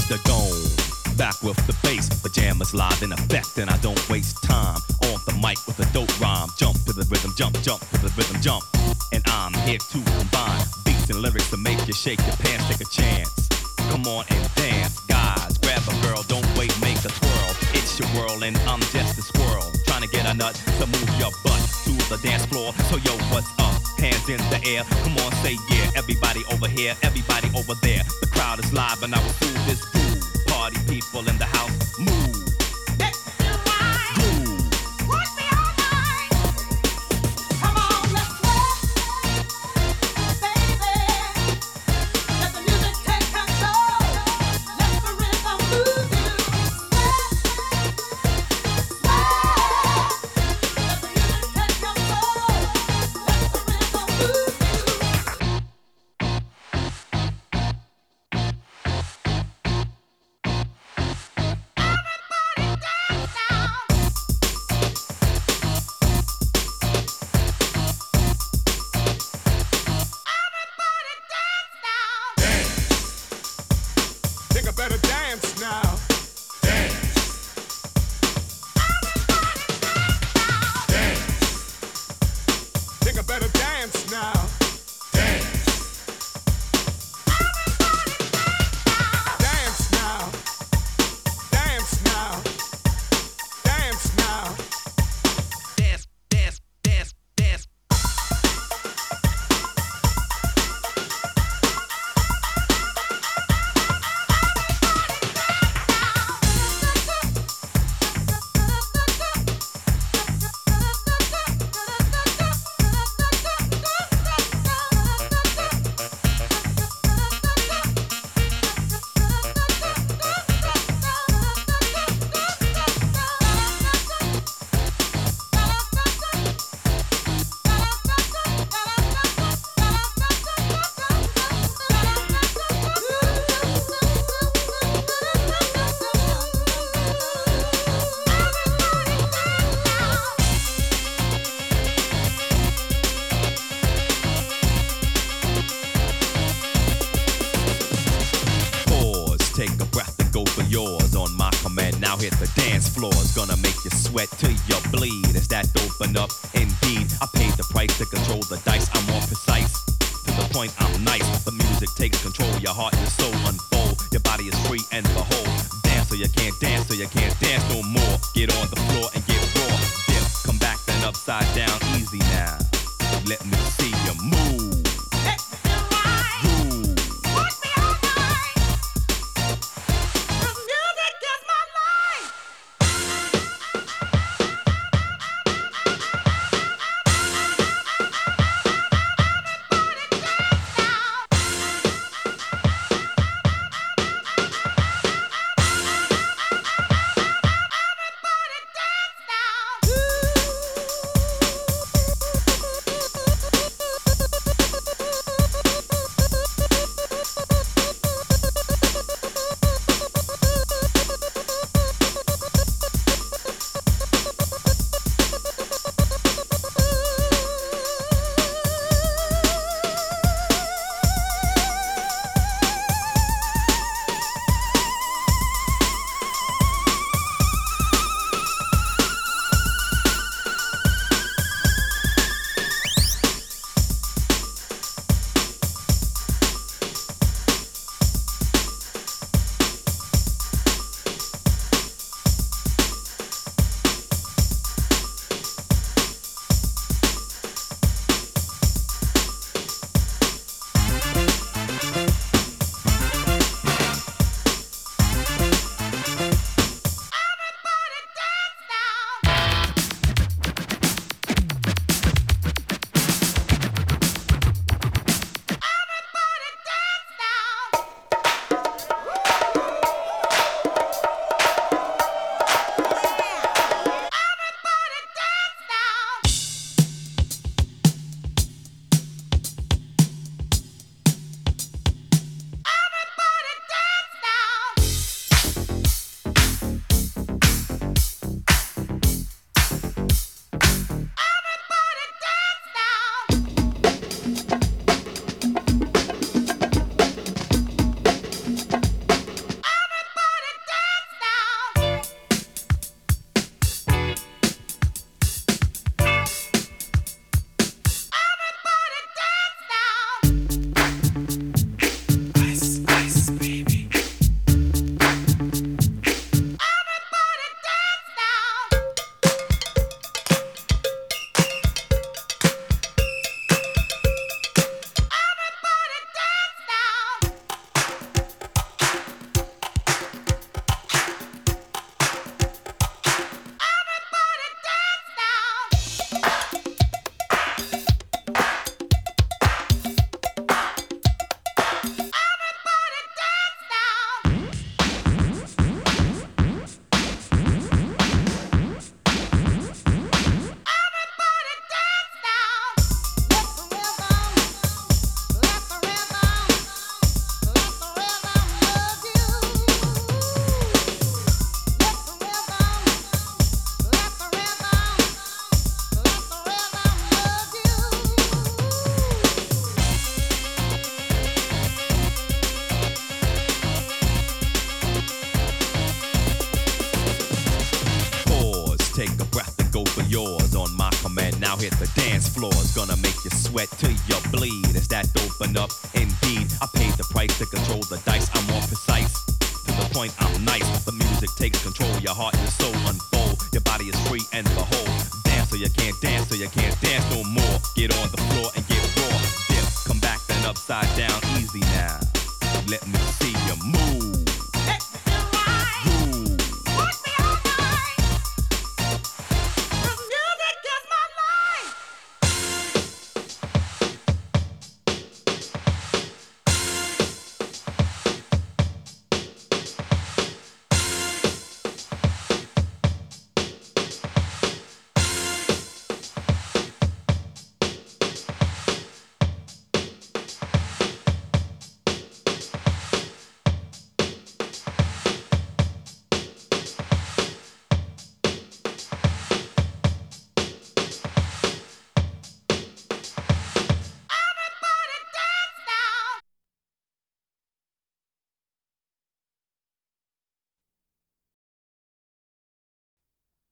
is the dome. Back with the bass, pajamas live in effect, and I don't waste time on the mic with a dope rhyme. Jump to the rhythm, jump, jump to the rhythm, jump. And I'm here to combine beats and lyrics to make you shake your pants, take a chance. Come on and dance, guys, grab a girl, don't wait, make a twirl. It's your world and I'm just a squirrel, trying to get a nut to move your butt to the dance floor. So yo, what's up? Hands in the air, come on, say yeah. Everybody over here, everybody over there. The crowd is live and I will soothe this groove. Party people in the house, move. Let me ride. Groove. Rock me all night. Come on, let's sweat, baby. Let the music take control. Let the rhythm move you. Sweat, sweat. Let the music take control. Let the rhythm move you. Think I better dance now. Dance. Dance. Think I better dance now. Dance. Dance now. Dance now. Dance now. Dance, dance, dance, dance. Pause, take a breath and go for yours on my command. Now hit the dance floors, gonna make you sweat till you bleed. Is that open up? Indeed, I paid the price to control the dice. I'm more precise, to the point I'm nice. The music takes control, your heart and soul unfold. Your body is free and behold. Dance so you can't dance, so you can't dance no more. Get on the floor and get raw. Dip, come back then upside down, easy now. Let me see you move. Let me ride. Groove. Rock me all night. The music is my life. Everybody dance now. hit the dance floor. It's gonna make you sweat till you bleed. Is that open up? Indeed, I paid the price to control the dice. I'm more precise. To the point, I'm nice. The music takes control. Your heart and soul unfold. Your body is free and behold. Dance so you can't dance, so you can't dance no more. Get on the floor and get raw. Dip, come back then upside down. Easy now. Let me see you move.